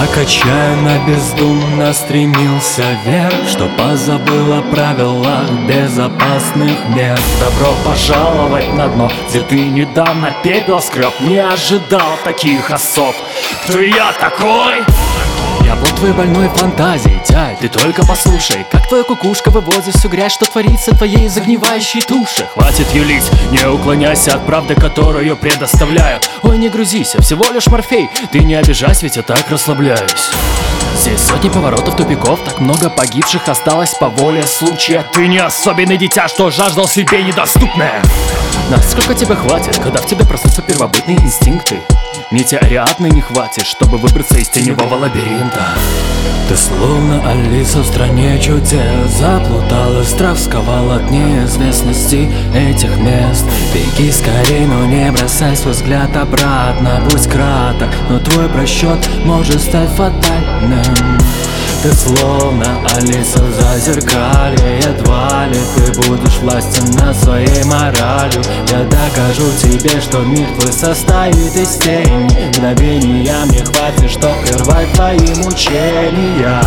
так отчаянно, бездумно стремился вверх, что позабыл о правилах безопасных мест. Добро пожаловать на дно, где ты недавно пепел скреб. Не ожидал таких особ. Кто я такой? Я плод твоей больной фантазии, тяль, ты только послушай, как твоя кукушка выводит всю грязь, что творится в твоей загнивающей туше. Хватит юлить, не уклоняйся от правды, которую предоставляю. Ой, не грузись, всего лишь Морфей, ты не обижайся, ведь я так расслабляюсь. Здесь сотни поворотов, тупиков, так много погибших осталось по воле случая. Ты не особенный дитя, что жаждал себе недоступное. Насколько тебе хватит, когда в тебе проснутся первобытные инстинкты? Метеориадный не хватит, чтобы выбраться из теневого лабиринта. Ты словно Алиса в стране чудес, заплутала, страх сковал от неизвестности этих мест. Беги скорей, но не бросай свой взгляд обратно. Будь краток, но твой просчет может стать фатальным. Ты словно Алиса в зазеркалье, едва ли ты будешь властен над своей моралью. Я докажу тебе, что мир твой состоит из тени. Мгновения мне хватит, чтоб прервать твои мучения.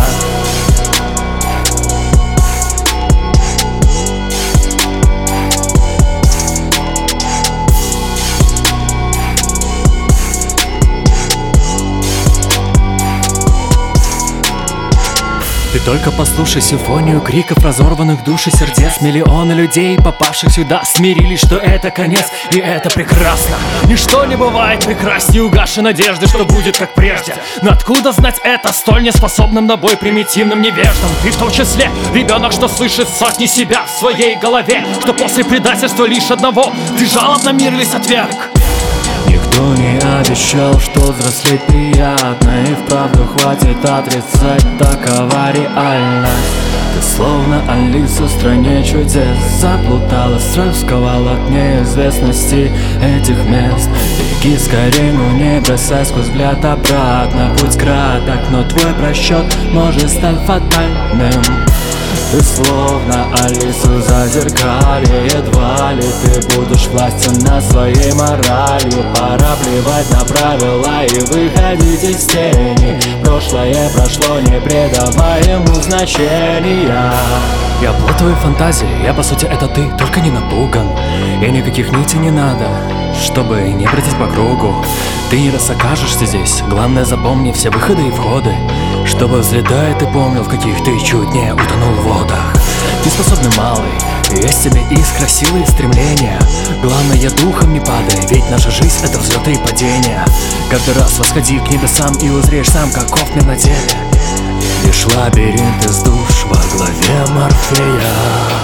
Ты только послушай симфонию криков разорванных душ и сердец. Миллионы людей, попавших сюда, смирились, что это конец, и это прекрасно. Ничто не бывает прекраснее угасшей надежды, что будет как прежде. Но откуда знать это столь неспособным на бой примитивным невеждам? Ты в том числе ребенок, что слышит сотни себя в своей голове, что после предательства лишь одного ты жалобно мир весь отверг. Никто не обещал, что взрослеть приятно, и вправду хватит отрицать, такова реальность. Ты словно Алиса в стране чудес, заплутала, страх сковал от неизвестности этих мест. Беги скорей, но не бросай свой взгляд обратно. Будь краток, но твой просчет может стать фатальным. Ты словно Алиса в зазеркалье, едва ли ты будешь властен над своей моралью. Пора плевать на правила и выходить из тени. Прошлое прошло, не придавай ему значения. Я плод твоей фантазии, я по сути это ты, только не напуган. И никаких нитей не надо, чтобы не бродить по кругу. Ты не раз окажешься здесь, главное запомни все выходы и входы, чтобы взлетая ты помнил, в каких ты чуть не утонул в водах. Ты способный малый, есть в тебе искра, силы и стремления. Главное, духом не падай, ведь наша жизнь это взлеты и падения. Каждый раз восходи к небесам и узреешь сам, каков мир на деле. Лишь лабиринт из душ во главе Морфея.